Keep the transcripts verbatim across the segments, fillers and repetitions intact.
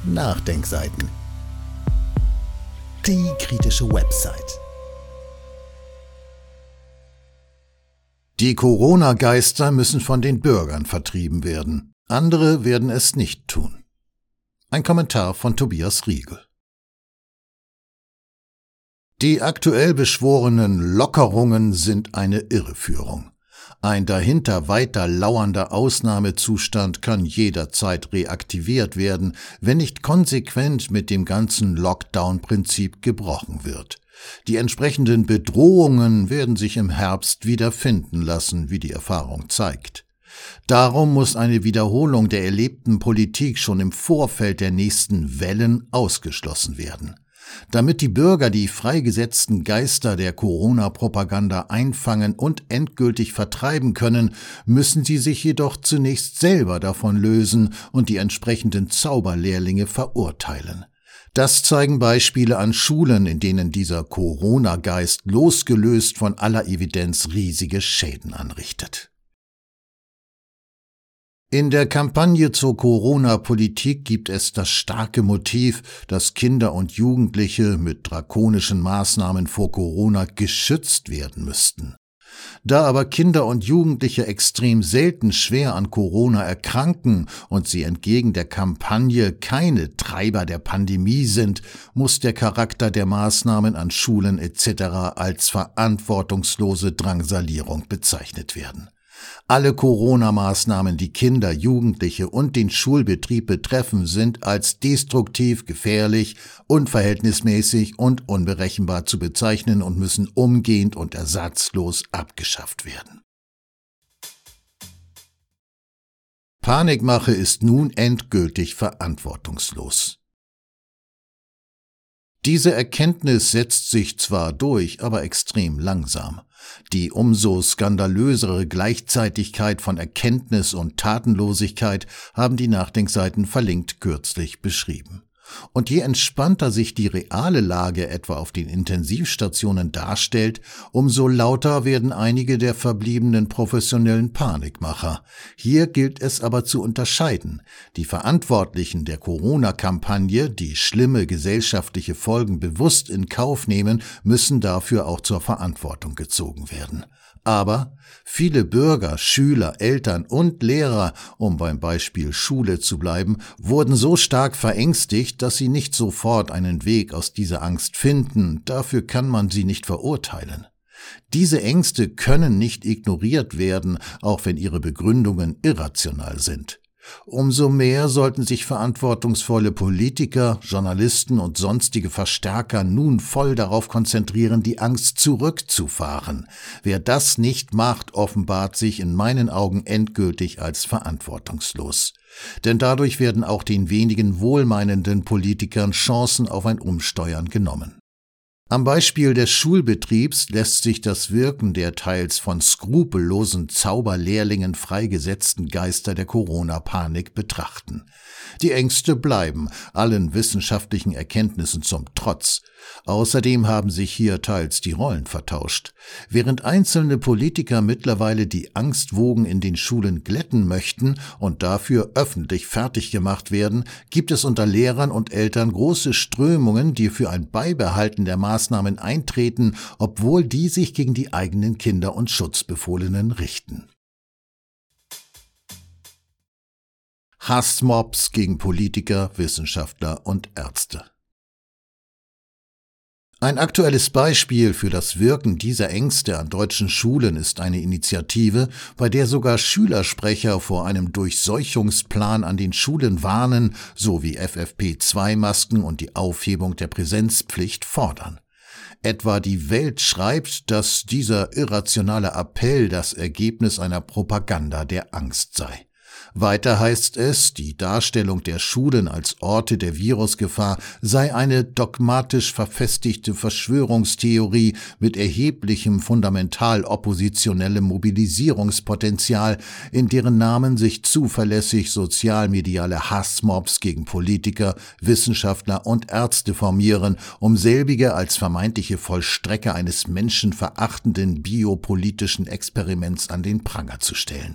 Nachdenkseiten. Die kritische Website. Die Corona-Geister müssen von den Bürgern vertrieben werden. Andere werden es nicht tun. Ein Kommentar von Tobias Riegel. Die aktuell beschworenen Lockerungen sind eine Irreführung. Ein dahinter weiter lauernder Ausnahmezustand kann jederzeit reaktiviert werden, wenn nicht konsequent mit dem ganzen Lockdown-Prinzip gebrochen wird. Die entsprechenden Bedrohungen werden sich im Herbst wieder finden lassen, wie die Erfahrung zeigt. Darum muss eine Wiederholung der erlebten Politik schon im Vorfeld der nächsten Wellen ausgeschlossen werden. Damit die Bürger die freigesetzten Geister der Corona-Propaganda einfangen und endgültig vertreiben können, müssen sie sich jedoch zunächst selber davon lösen und die entsprechenden Zauberlehrlinge verurteilen. Das zeigen Beispiele an Schulen, in denen dieser Corona-Geist losgelöst von aller Evidenz riesige Schäden anrichtet. In der Kampagne zur Corona-Politik gibt es das starke Motiv, dass Kinder und Jugendliche mit drakonischen Maßnahmen vor Corona geschützt werden müssten. Da aber Kinder und Jugendliche extrem selten schwer an Corona erkranken und sie entgegen der Kampagne keine Treiber der Pandemie sind, muss der Charakter der Maßnahmen an Schulen et cetera als verantwortungslose Drangsalierung bezeichnet werden. Alle Corona-Maßnahmen, die Kinder, Jugendliche und den Schulbetrieb betreffen, sind als destruktiv, gefährlich, unverhältnismäßig und unberechenbar zu bezeichnen und müssen umgehend und ersatzlos abgeschafft werden. Panikmache ist nun endgültig verantwortungslos. Diese Erkenntnis setzt sich zwar durch, aber extrem langsam. Die umso skandalösere Gleichzeitigkeit von Erkenntnis und Tatenlosigkeit haben die Nachdenkseiten verlinkt kürzlich beschrieben. Und je entspannter sich die reale Lage etwa auf den Intensivstationen darstellt, umso lauter werden einige der verbliebenen professionellen Panikmacher. Hier gilt es aber zu unterscheiden. Die Verantwortlichen der Corona-Kampagne, die schlimme gesellschaftliche Folgen bewusst in Kauf nehmen, müssen dafür auch zur Verantwortung gezogen werden. Aber viele Bürger, Schüler, Eltern und Lehrer, um beim Beispiel Schule zu bleiben, wurden so stark verängstigt, dass sie nicht sofort einen Weg aus dieser Angst finden. Dafür kann man sie nicht verurteilen. Diese Ängste können nicht ignoriert werden, auch wenn ihre Begründungen irrational sind. Umso mehr sollten sich verantwortungsvolle Politiker, Journalisten und sonstige Verstärker nun voll darauf konzentrieren, die Angst zurückzufahren. Wer das nicht macht, offenbart sich in meinen Augen endgültig als verantwortungslos. Denn dadurch werden auch den wenigen wohlmeinenden Politikern Chancen auf ein Umsteuern genommen. Am Beispiel des Schulbetriebs lässt sich das Wirken der teils von skrupellosen Zauberlehrlingen freigesetzten Geister der Corona-Panik betrachten. Die Ängste bleiben, allen wissenschaftlichen Erkenntnissen zum Trotz. Außerdem haben sich hier teils die Rollen vertauscht. Während einzelne Politiker mittlerweile die Angstwogen in den Schulen glätten möchten und dafür öffentlich fertig gemacht werden, gibt es unter Lehrern und Eltern große Strömungen, die für ein Beibehalten der Maßnahmen eintreten, obwohl die sich gegen die eigenen Kinder und Schutzbefohlenen richten. Hassmobs gegen Politiker, Wissenschaftler und Ärzte. Ein aktuelles Beispiel für das Wirken dieser Ängste an deutschen Schulen ist eine Initiative, bei der sogar Schülersprecher vor einem Durchseuchungsplan an den Schulen warnen, sowie F F P zwei Masken und die Aufhebung der Präsenzpflicht fordern. Etwa die Welt schreibt, dass dieser irrationale Appell das Ergebnis einer Propaganda der Angst sei. Weiter heißt es, die Darstellung der Schulen als Orte der Virusgefahr sei eine dogmatisch verfestigte Verschwörungstheorie mit erheblichem fundamental oppositionellem Mobilisierungspotenzial, in deren Namen sich zuverlässig sozialmediale Hassmobs gegen Politiker, Wissenschaftler und Ärzte formieren, um selbige als vermeintliche Vollstrecker eines menschenverachtenden biopolitischen Experiments an den Pranger zu stellen.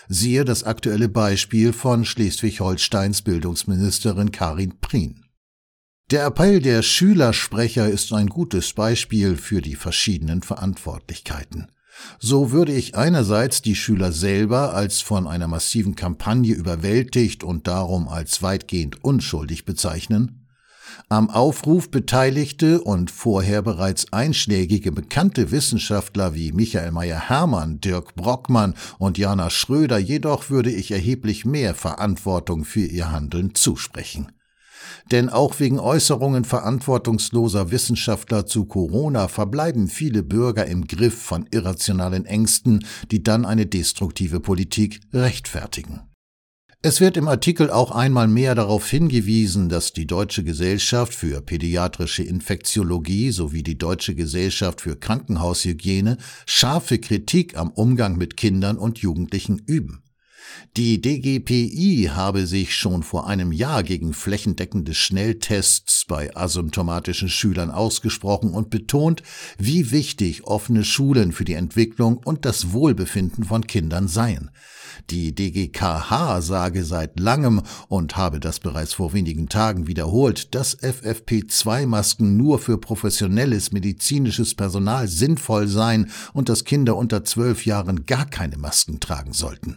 Siehe das aktuelle Beispiel von Schleswig-Holsteins Bildungsministerin Karin Prien. Der Appell der Schülersprecher ist ein gutes Beispiel für die verschiedenen Verantwortlichkeiten. So würde ich einerseits die Schüler selber als von einer massiven Kampagne überwältigt und darum als weitgehend unschuldig bezeichnen, am Aufruf beteiligte und vorher bereits einschlägige bekannte Wissenschaftler wie Michael Mayer-Hermann, Dirk Brockmann und Jana Schröder jedoch würde ich erheblich mehr Verantwortung für ihr Handeln zusprechen. Denn auch wegen Äußerungen verantwortungsloser Wissenschaftler zu Corona verbleiben viele Bürger im Griff von irrationalen Ängsten, die dann eine destruktive Politik rechtfertigen. Es wird im Artikel auch einmal mehr darauf hingewiesen, dass die Deutsche Gesellschaft für Pädiatrische Infektiologie sowie die Deutsche Gesellschaft für Krankenhaushygiene scharfe Kritik am Umgang mit Kindern und Jugendlichen üben. Die D G P I habe sich schon vor einem Jahr gegen flächendeckende Schnelltests bei asymptomatischen Schülern ausgesprochen und betont, wie wichtig offene Schulen für die Entwicklung und das Wohlbefinden von Kindern seien. Die D G K H sage seit langem und habe das bereits vor wenigen Tagen wiederholt, dass F F P zwei Masken nur für professionelles medizinisches Personal sinnvoll seien und dass Kinder unter zwölf Jahren gar keine Masken tragen sollten.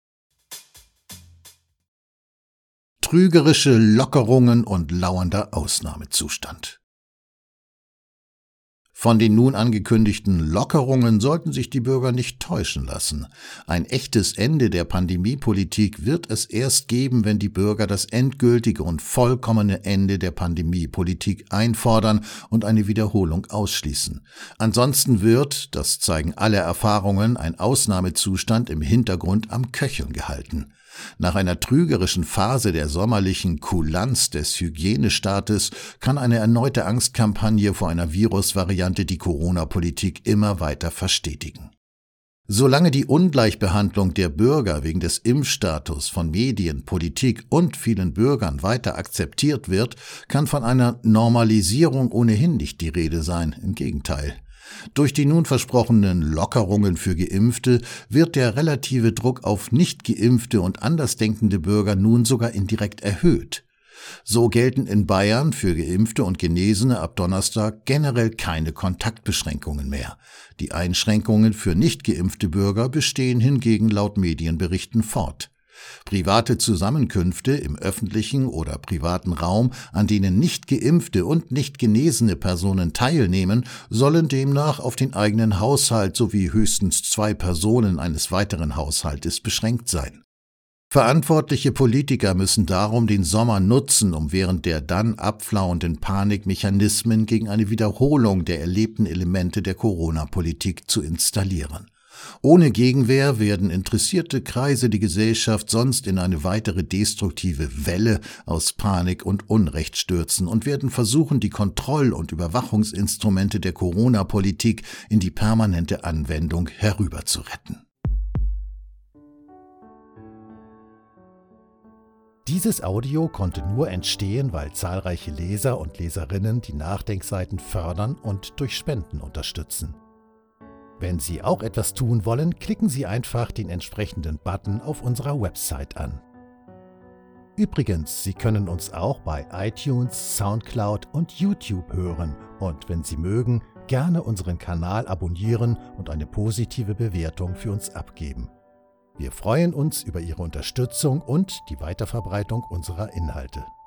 Trügerische Lockerungen und lauernder Ausnahmezustand. Von den nun angekündigten Lockerungen sollten sich die Bürger nicht täuschen lassen. Ein echtes Ende der Pandemiepolitik wird es erst geben, wenn die Bürger das endgültige und vollkommene Ende der Pandemiepolitik einfordern und eine Wiederholung ausschließen. Ansonsten wird, das zeigen alle Erfahrungen, ein Ausnahmezustand im Hintergrund am Köcheln gehalten. Nach einer trügerischen Phase der sommerlichen Kulanz des Hygienestaates kann eine erneute Angstkampagne vor einer Virusvariante die Corona-Politik immer weiter verstetigen. Solange die Ungleichbehandlung der Bürger wegen des Impfstatus von Medien, Politik und vielen Bürgern weiter akzeptiert wird, kann von einer Normalisierung ohnehin nicht die Rede sein, im Gegenteil. Durch die nun versprochenen Lockerungen für Geimpfte wird der relative Druck auf nicht geimpfte und andersdenkende Bürger nun sogar indirekt erhöht. So gelten in Bayern für Geimpfte und Genesene ab Donnerstag generell keine Kontaktbeschränkungen mehr. Die Einschränkungen für nicht geimpfte Bürger bestehen hingegen laut Medienberichten fort. Private Zusammenkünfte im öffentlichen oder privaten Raum, an denen nicht geimpfte und nicht genesene Personen teilnehmen, sollen demnach auf den eigenen Haushalt sowie höchstens zwei Personen eines weiteren Haushaltes beschränkt sein. Verantwortliche Politiker müssen darum den Sommer nutzen, um während der dann abflauenden Panikmechanismen gegen eine Wiederholung der erlebten Elemente der Corona-Politik zu installieren. Ohne Gegenwehr werden interessierte Kreise die Gesellschaft sonst in eine weitere destruktive Welle aus Panik und Unrecht stürzen und werden versuchen, die Kontroll- und Überwachungsinstrumente der Corona-Politik in die permanente Anwendung herüberzuretten. Dieses Audio konnte nur entstehen, weil zahlreiche Leser und Leserinnen die Nachdenkseiten fördern und durch Spenden unterstützen. Wenn Sie auch etwas tun wollen, klicken Sie einfach den entsprechenden Button auf unserer Website an. Übrigens, Sie können uns auch bei iTunes, Soundcloud und YouTube hören und wenn Sie mögen, gerne unseren Kanal abonnieren und eine positive Bewertung für uns abgeben. Wir freuen uns über Ihre Unterstützung und die Weiterverbreitung unserer Inhalte.